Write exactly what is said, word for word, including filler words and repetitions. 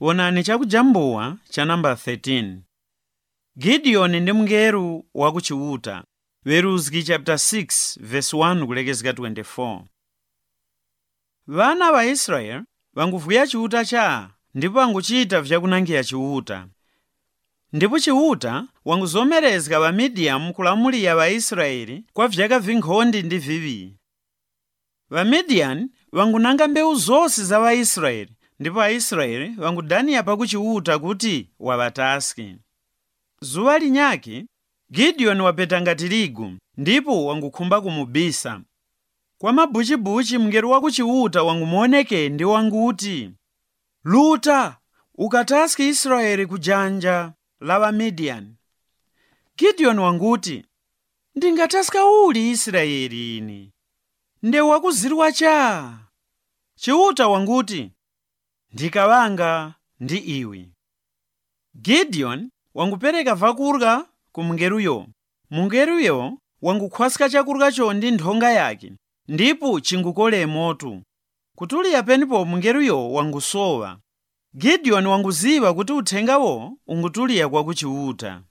Wonani chakujambuwa cha namba thirteen. Gideon ndi mngeru wa kuchiuta. Weruzgi chapter six verse one kulekezeka twenty-four. Vana va Israeli vanguvuya chiuta cha ndipo vanguchita vyakunangira chiuta. Ndipo chiuta wanguzomerezga va Midian kulamulira va Israeli kwa vyaka vinkhondi ndi vivi. Va Midian vangunanga mbewu zonse za va Israeli ndipo Aisraeli vangudaniya pakuchiuta kuti wavataski. Zuwa linyake Gideon wapeta tirigu ndipo wangukhumba kumubisa. Kwa mabuchibuchi mngelo wa kuchiuta wangumuoneke ndi wanguti, luta ukataski Israeli kujanja la va Midian. Gideon wanguti, ndingataska uli Israeli ini, nde wakuzirwa cha. Chiuta wanguti, ndikawanga ndi iwe. Gideon wangupereka vakurya ku mngeruyo. Mngeruyo wangukhwaska chakuryacho ndi nthonga yake, ndipo chingukole moto. Kutuliya penipo mngeruyo wangusowa. Gideon wanguziva kuti uthengawo ungutuliya kwa kuchiuta.